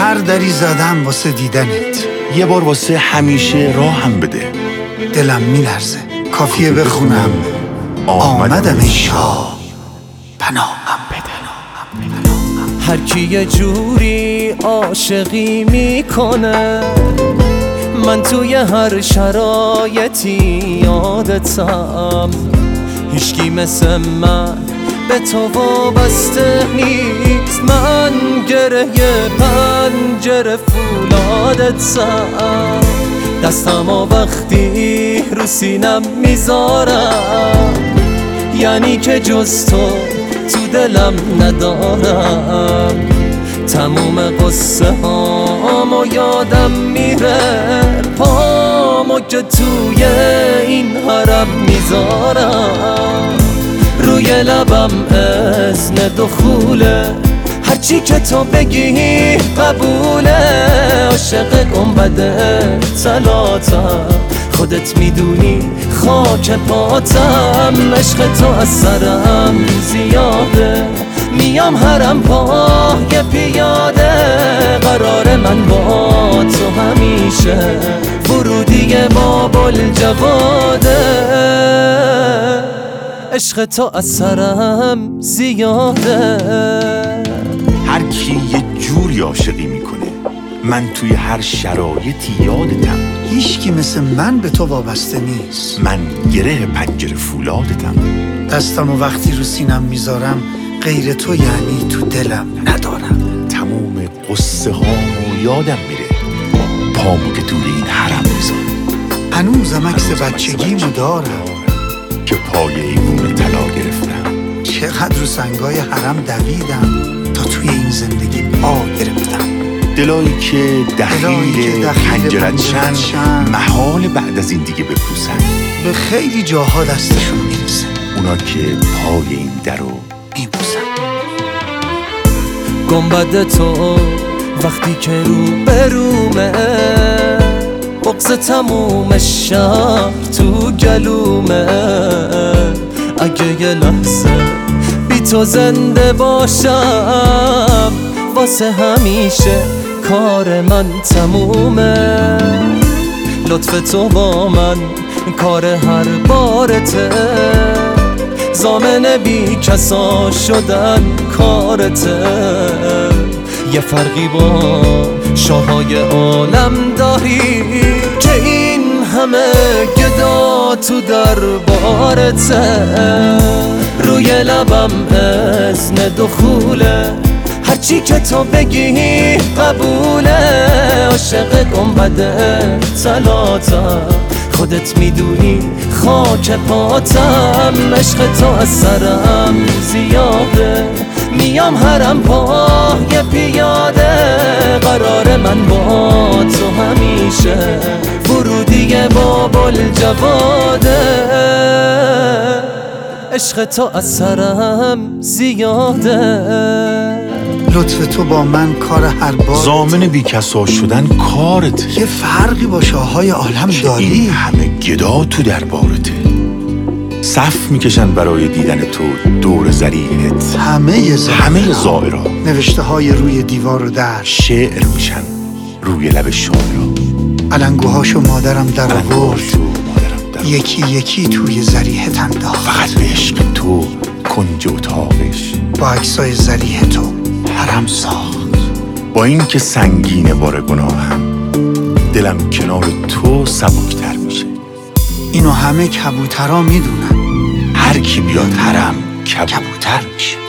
هر دری زدم واسه دیدنت. یه بار واسه همیشه راهم بده. دلم میلرزه کافیه بخونم آمدم ای شاه پناهم بده. هر کی یه جوری عاشقی میکنه، من توی هر شرایطی یادتم. هیچکی مثل من به تو وابسته نیست، من گره پنجره فولادتم. دستمو وقتی رو سینم میذارم، یعنی که جز تو دلم ندارم. تموم قصه هامو یادم میره، پامو که توی این حرم میذارم. روی لبم اذن دخوله، هرچی که تو بگی قبوله. عاشق گنبد طلاتم، خودت میدونی خاک پاتم. عشق تو از سرم زیاده، میام حرم پای پیاده. قرار من با تو همیشه، ورودی باب الجواده. عشق تو از سرم زیاده. هر کی یه جوری عاشقی میکنه، من توی هر شرایطی یادتم. هیچکی مثل من به تو وابسته نیست، من گره پنجره فولادتم. دستمو وقتی رو سینم میذارم، غیر تو یعنی تو دلم ندارم. تموم قصه هامو یادم میره، پامو که توی این حرم میذارم. هنوزم عکس بچگیمو دارم که پای ایوون طلا گرفتم. چقدر رو سنگای حرم دویدم تا توی این زندگی پا گرفتم. دلایی که دخیل پنجرت شن، محال بعد از این دیگه بپوسن. به خیلی جاها دستشون میرسه، اونا که پای این درو میبوسن. گنبد تو وقتی که رو برومه، بغض تموم شهر تو گلومه. اگه یه لحظه بی تو زنده باشم، واسه همیشه کار من تمومه. لطف تو با من کار هر بارته، ضامن بی کسا شدن کارته. یه فرقی با شاهای عالم داری که این همه گدا تو دربارته. روی لبم اذن دخوله، هرچی که تو بگی قبوله. عاشق گنبد طلاتم، خودت میدونی خاک پاتم. عشق تو از سرم زیاده، میام حرم پای پیاده. قرار من با تو همیشه، ورودی باب الجواده. عشق تو از سرم زیاده، لطف تو با من کار هر بار. ضامن بیکسا شدن کارت. یه فرقی با شاههای عالم داری، این همه گدا تو دربارته. صف میکشن برای دیدن تو دور زریحت، همه زائرا. نوشته های روی دیوار و در شعر میشن روی لب شاعرا. علنگوهاشو مادرم در آورد، یکی یکی توی زریحت انداخت. فقط به عشق تو کنج اتاقش با عکسای زریح تو حرم ساخت. با این که سنگین بار گناهم، دلم کنار تو سبکتر میشه. اینو همه کبوترها میدونن، هر کی بیاد حرم کبوتر میشه.